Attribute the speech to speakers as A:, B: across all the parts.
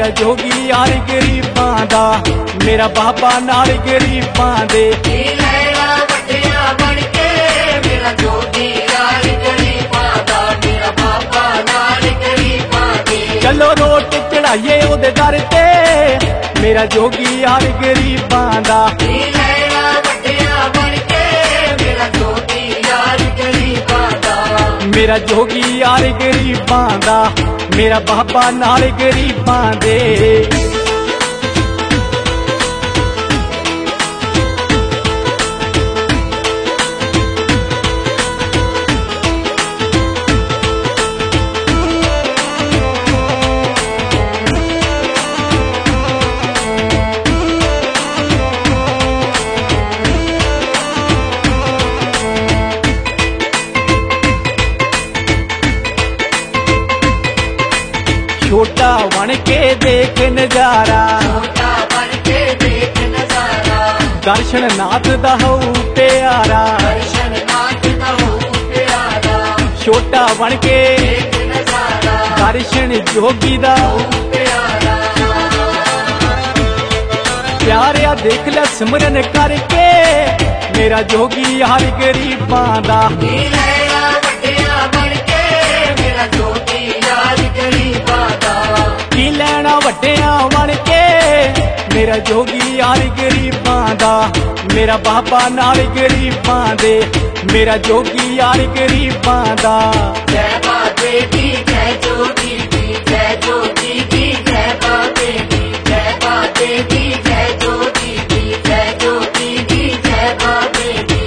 A: मेरा जोगी यार गरीबां दा, मेरा बाबा नाल गरीबां दे।
B: मेरा जोगी यार गरीबां दा, मेरा बाबा नाल गरीबां दे।
A: चलो रोट चढ़ाइए ओदे दर ते, मेरा जोगी यार गरीबां दा। मेरा जोगी यार गरीबां दा, मेरा बाबा नाल गरीबां दे। छोटा बन के देख नजारा,
B: छोटा बन के देख नजारा,
A: दर्शन नाथ दा होऊ प्यारा,
B: दर्शन नाथ दा होऊ प्यारा।
A: छोटा बन के
B: देख नजारा,
A: दर्शन जोगी दा
B: होऊ प्यारा।
A: प्यारिया देख ले सिमरन करके, मेरा जोगी यार गरीबां दा। की लैना वड्डिया बन के, मेरा जोगी यार गरीबां दा, मेरा बाबा नाल गरीबां दे। मेरा जोगी यार गरीबां दा।
B: जय बाबे दी जय जोगी दी, जय जोगी दी जय बाबे दी, जय बाबे दी जय जोगी दी, जय जोगी दी जय बाबे दी।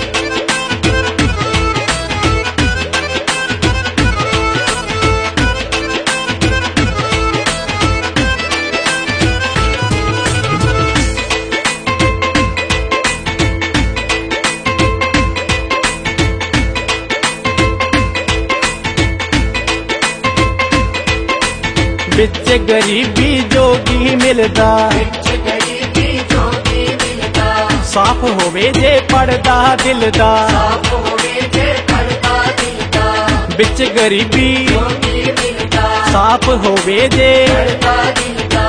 A: बिच गरीबी जोगी मिलदा,
B: बिच गरीबी जोगी मिलदा,
A: साफ होवे जे पड़दा दिल दा,
B: साफ होवे जे पड़दा दिल दा।
A: बिच गरीबी
B: जोगी मिलदा,
A: साफ होवे जे
B: पड़दा दिल दा।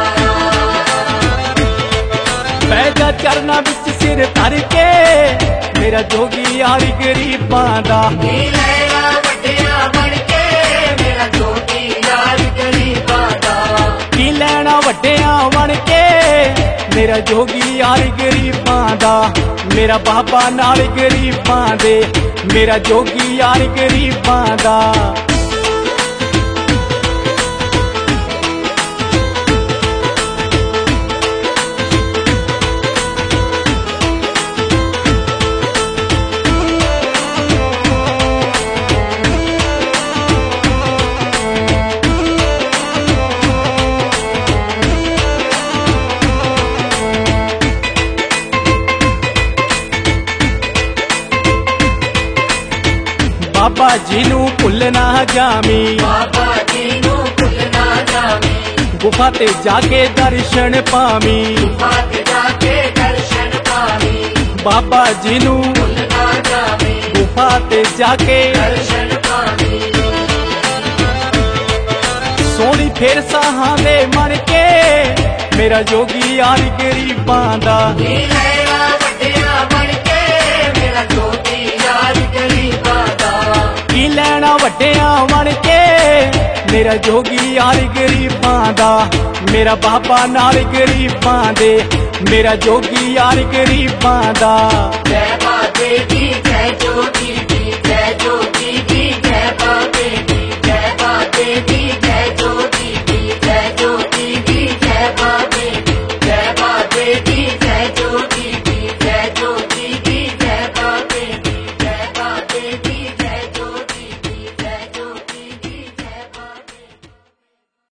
A: पैदा चरना बिच सिर धर के, मेरा जोगी यार गरीबां दा। की लैना वड्डिया बन के, मेरा जोगी यार गरीबां दा, मेरा बाबा नाल गरीबां दे। मेरा जोगी यार गरीबां दा। बाबा जी नू भुलना जामी,
B: बाबा जी नू भुलना जामी,
A: गुफा ते जाके दर्शन पावी।
B: गुफा ते जाके दर्शन पावी।
A: बाबा जी नू
B: भुलना जामी,
A: गुफा ते जाके
B: दर्शन पावी।
A: सोनी फेर साहां दे मन के, मेरा जोगी यार गरीबां दा। की लैना वड्डिया बन के, मेरा जोगी यार गरीबां दा, मेरा बाबा नाल गरीबां दे। मेरा जोगी यार गरीबां दा।